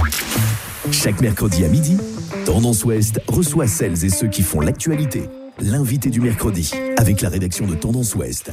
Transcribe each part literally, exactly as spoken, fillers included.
Chaque mercredi à midi, Tendance Ouest reçoit celles et ceux qui font l'actualité. L'invité du mercredi, avec la rédaction de Tendance Ouest.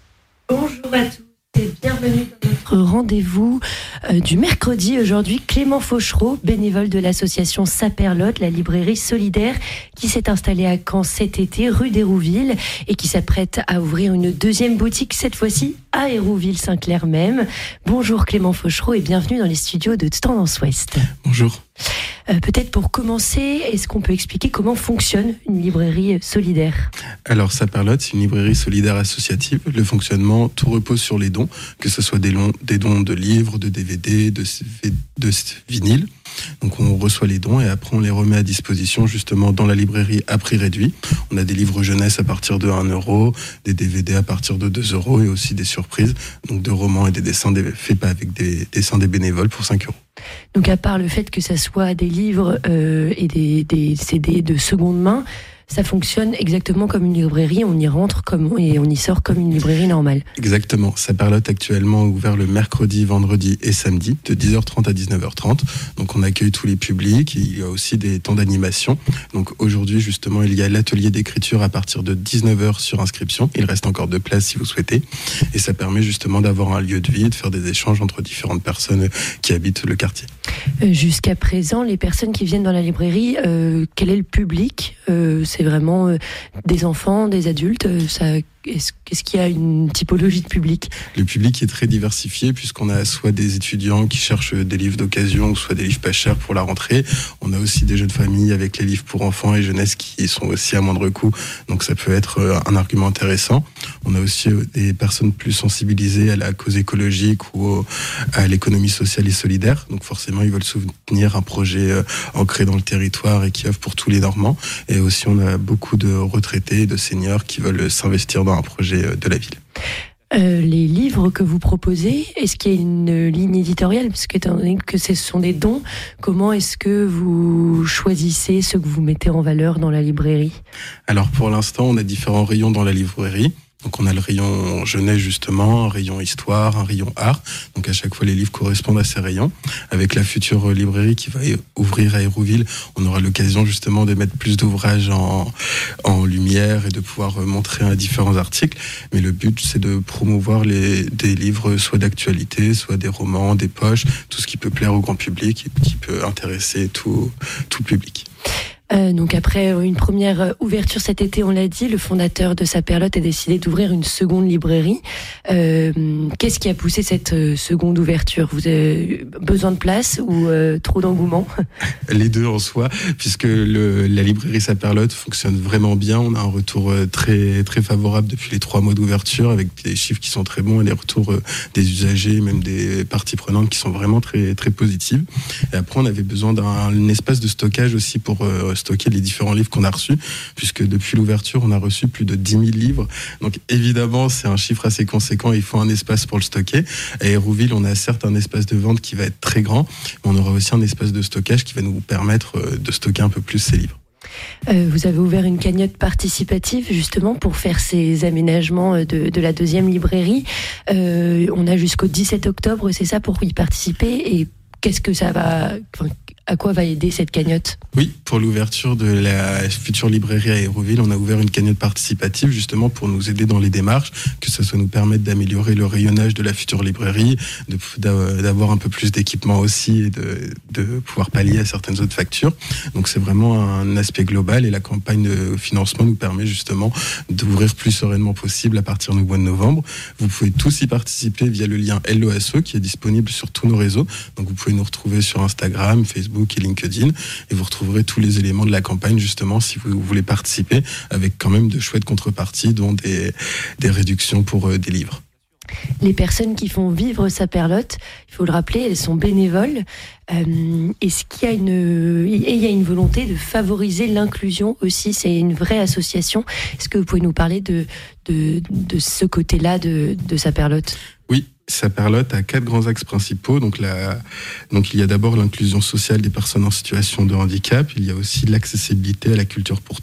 Bonjour à tous et bienvenue dans notre rendez-vous euh, du mercredi. Aujourd'hui, Clément Fauchereau, bénévole de l'association Saperlotte, la librairie solidaire qui s'est installée à Caen cet été, rue d'Hérouville, et qui s'apprête à ouvrir une deuxième boutique, cette fois-ci à Hérouville-Saint-Clair même. Bonjour Clément Fauchereau et bienvenue dans les studios de Tendance Ouest. Bonjour. Euh, peut-être pour commencer, est-ce qu'on peut expliquer comment fonctionne une librairie solidaire ? Alors, Saperlotte, c'est une librairie solidaire associative. Le fonctionnement, tout repose sur les dons, que ce soit des, longs, des dons de livres, de D V D, de, de vinyles. Donc, on reçoit les dons et après, on les remet à disposition justement dans la librairie à prix réduit. On a des livres jeunesse à partir de un euro, des D V D à partir de deux euros et aussi des surprises, donc de romans et des dessins faits avec des dessins des bénévoles pour cinq euros. Donc à part le fait que ça soit des livres euh, et des, des C D de seconde main, ça fonctionne exactement comme une librairie, on y rentre comme, et on y sort comme une librairie normale. Exactement, Saperlotte actuellement ouvert le mercredi, vendredi et samedi de dix heures trente à dix-neuf heures trente. Donc on accueille tous les publics, il y a aussi des temps d'animation. Donc aujourd'hui justement il y a l'atelier d'écriture à partir de dix-neuf heures sur inscription. Il reste encore deux places si vous souhaitez. Et ça permet justement d'avoir un lieu de vie, de faire des échanges entre différentes personnes qui habitent le quartier. Euh, jusqu'à présent, les personnes qui viennent dans la librairie, euh, quel est le public ? euh, C'est vraiment euh, des enfants, des adultes euh, ça, est-ce, est-ce qu'il y a une typologie de public ? Le public est très diversifié puisqu'on a soit des étudiants qui cherchent des livres d'occasion, soit des livres pas chers pour la rentrée. On a aussi des jeunes familles avec les livres pour enfants et jeunesse qui sont aussi à moindre coût. Donc ça peut être un argument intéressant. On a aussi des personnes plus sensibilisées à la cause écologique ou à l'économie sociale et solidaire. Donc forcément, ils veulent soutenir un projet ancré dans le territoire et qui œuvre pour tous les Normands. Et aussi, on a beaucoup de retraités et de seniors qui veulent s'investir dans un projet de la ville. Euh, les livres que vous proposez, est-ce qu'il y a une ligne éditoriale ? Parce que étant donné que ce sont des dons, comment est-ce que vous choisissez ceux que vous mettez en valeur dans la librairie ? Alors pour l'instant, on a différents rayons dans la librairie. Donc on a le rayon jeunesse justement, un rayon histoire, un rayon art. Donc à chaque fois les livres correspondent à ces rayons. Avec la future librairie qui va ouvrir à Hérouville, on aura l'occasion justement de mettre plus d'ouvrages en, en lumière et de pouvoir montrer différents articles. Mais le but c'est de promouvoir les, des livres soit d'actualité, soit des romans, des poches, tout ce qui peut plaire au grand public et qui peut intéresser tout, tout le public. Euh, donc après une première ouverture cet été, on l'a dit, le fondateur de Saperlotte a décidé d'ouvrir une seconde librairie. Euh, qu'est-ce qui a poussé cette seconde ouverture ? Vous avez besoin de place ou euh, trop d'engouement ? Les deux en soi, puisque le, la librairie Saperlotte fonctionne vraiment bien. On a un retour très très favorable depuis les trois mois d'ouverture, avec des chiffres qui sont très bons et les retours des usagers, même des parties prenantes qui sont vraiment très très positives. Et après, on avait besoin d'un espace de stockage aussi pour euh, stocker les différents livres qu'on a reçus, puisque depuis l'ouverture, on a reçu plus de dix mille livres. Donc évidemment, c'est un chiffre assez conséquent, il faut un espace pour le stocker. À Hérouville, on a certes un espace de vente qui va être très grand, mais on aura aussi un espace de stockage qui va nous permettre de stocker un peu plus ces livres. Euh, vous avez ouvert une cagnotte participative justement pour faire ces aménagements de, de la deuxième librairie. Euh, on a jusqu'au dix-sept octobre, c'est ça, pour y participer. Et qu'est-ce que ça va... Enfin, à quoi va aider cette cagnotte ? Oui, pour l'ouverture de la future librairie à Hérouville, on a ouvert une cagnotte participative justement pour nous aider dans les démarches, que ça soit nous permettre d'améliorer le rayonnage de la future librairie, de, d'avoir un peu plus d'équipement aussi et de, de pouvoir pallier à certaines autres factures. Donc c'est vraiment un aspect global et la campagne de financement nous permet justement d'ouvrir plus sereinement possible à partir du mois de novembre. Vous pouvez tous y participer via le lien L O S E qui est disponible sur tous nos réseaux. Donc vous pouvez nous retrouver sur Instagram, Facebook et LinkedIn et vous retrouverez tous les éléments de la campagne justement si vous voulez participer avec quand même de chouettes contreparties dont des, des réductions pour euh, des livres. Les personnes qui font vivre Saperlotte, il faut le rappeler, elles sont bénévoles. Euh, est-ce qu'il y a une, et il y a une volonté de favoriser l'inclusion aussi ? C'est une vraie association. Est-ce que vous pouvez nous parler de, de, de ce côté-là de, de Saperlotte ? Oui, Saperlotte a quatre grands axes principaux. Donc, la, donc il y a d'abord l'inclusion sociale des personnes en situation de handicap. Il y a aussi l'accessibilité à la culture pour tous.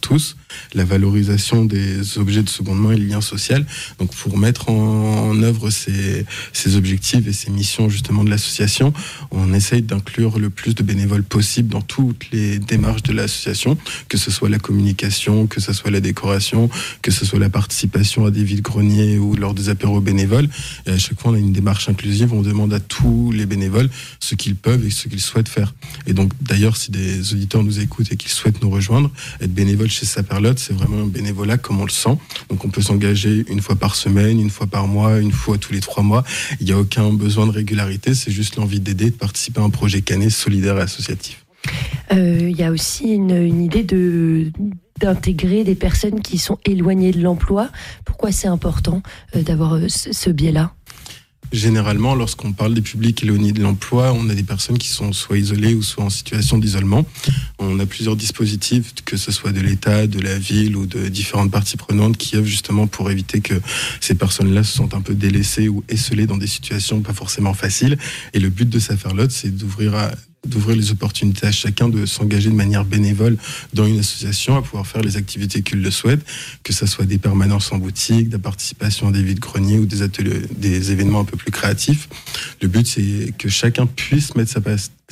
la valorisation des objets de seconde main et le lien social. Donc pour mettre en, en œuvre ces, ces objectifs et ces missions justement de l'association, on essaye d'inclure le plus de bénévoles possible dans toutes les démarches de l'association, que ce soit la communication, que ce soit la décoration, que ce soit la participation à des vides-greniers ou lors des apéros bénévoles. Et à chaque fois, on a une démarche inclusive, on demande à tous les bénévoles ce qu'ils peuvent et ce qu'ils souhaitent faire. Et donc d'ailleurs, si des auditeurs nous écoutent et qu'ils souhaitent nous rejoindre, être bénévole chez Saperlot, c'est vraiment un bénévolat comme on le sent. Donc on peut s'engager une fois par semaine, une fois par mois, une fois tous les trois mois. Il n'y a aucun besoin de régularité, c'est juste l'envie d'aider, de participer à un projet canet solidaire et associatif. Il euh, y a aussi une, une idée de... d'intégrer des personnes qui sont éloignées de l'emploi. Pourquoi c'est important euh, d'avoir euh, ce, ce biais-là ? Généralement, lorsqu'on parle des publics éloignés de l'emploi, on a des personnes qui sont soit isolées ou soit en situation d'isolement. On a plusieurs dispositifs, que ce soit de l'État, de la ville ou de différentes parties prenantes qui œuvrent justement pour éviter que ces personnes-là se sentent un peu délaissées ou esselées dans des situations pas forcément faciles. Et le but de Saperlot, c'est d'ouvrir à d'ouvrir les opportunités à chacun de s'engager de manière bénévole dans une association, à pouvoir faire les activités qu'il le souhaite, que ce soit des permanences en boutique, de la participation à des vides-greniers ou des ateliers, des événements un peu plus créatifs. Le but, c'est que chacun puisse mettre sa,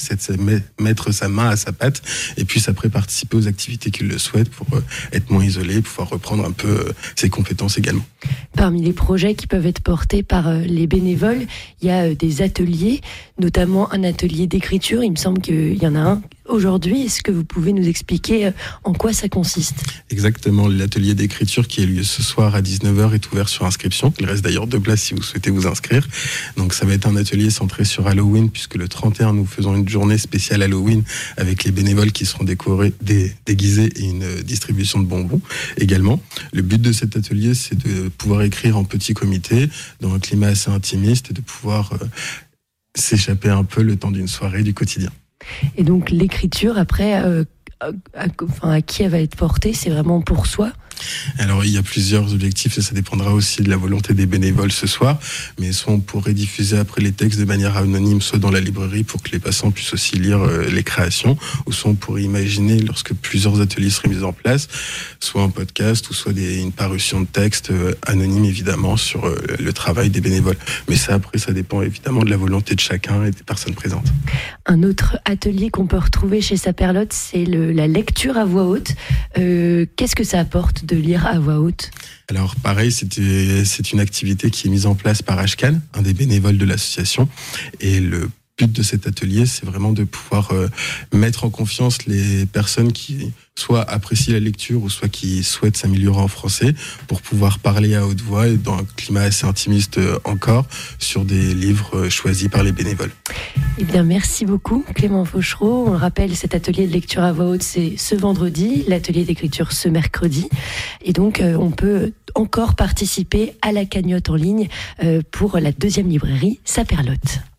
mettre sa main à sa pâte et puisse après participer aux activités qu'il le souhaite pour être moins isolé, pouvoir reprendre un peu ses compétences également. Parmi les projets qui peuvent être portés par les bénévoles, il y a des ateliers, notamment un atelier d'écriture. Il me semble qu'il y en a un aujourd'hui. Est-ce que vous pouvez nous expliquer en quoi ça consiste ? Exactement. L'atelier d'écriture qui a lieu ce soir à dix-neuf heures est ouvert sur inscription. Il reste d'ailleurs deux places si vous souhaitez vous inscrire. Donc ça va être un atelier centré sur Halloween, puisque le trente et un, nous faisons une journée spéciale Halloween avec les bénévoles qui seront décorés, dé, déguisés et une distribution de bonbons également. Le but de cet atelier, c'est de pouvoir écrire en petit comité, dans un climat assez intimiste, et de pouvoir euh, s'échapper un peu le temps d'une soirée du quotidien. Et donc l'écriture, après, euh, à, à, enfin, à qui elle va être portée ? C'est vraiment pour soi ? Alors il y a plusieurs objectifs et ça dépendra aussi de la volonté des bénévoles ce soir, mais soit on pourrait diffuser après les textes de manière anonyme, soit dans la librairie pour que les passants puissent aussi lire euh, les créations, ou soit on pourrait imaginer, lorsque plusieurs ateliers seraient mis en place, soit un podcast ou soit des, une parution de texte euh, anonyme évidemment sur euh, le travail des bénévoles. Mais ça après ça dépend évidemment de la volonté de chacun et des personnes présentes. Un autre atelier qu'on peut retrouver chez Saperlot, c'est le, la lecture à voix haute. Euh, qu'est-ce que ça apporte de lire à voix haute ? Alors pareil, c'est, c'est une activité qui est mise en place par Ashkan, un des bénévoles de l'association. Et le but de cet atelier, c'est vraiment de pouvoir euh, mettre en confiance les personnes qui soit apprécient la lecture ou soit qui souhaitent s'améliorer en français pour pouvoir parler à haute voix et dans un climat assez intimiste encore sur des livres choisis par les bénévoles. Eh bien, merci beaucoup Clément Fauchereau. On le rappelle, cet atelier de lecture à voix haute, c'est ce vendredi, l'atelier d'écriture ce mercredi. Et donc, euh, on peut encore participer à la cagnotte en ligne euh, pour la deuxième librairie Saperlot.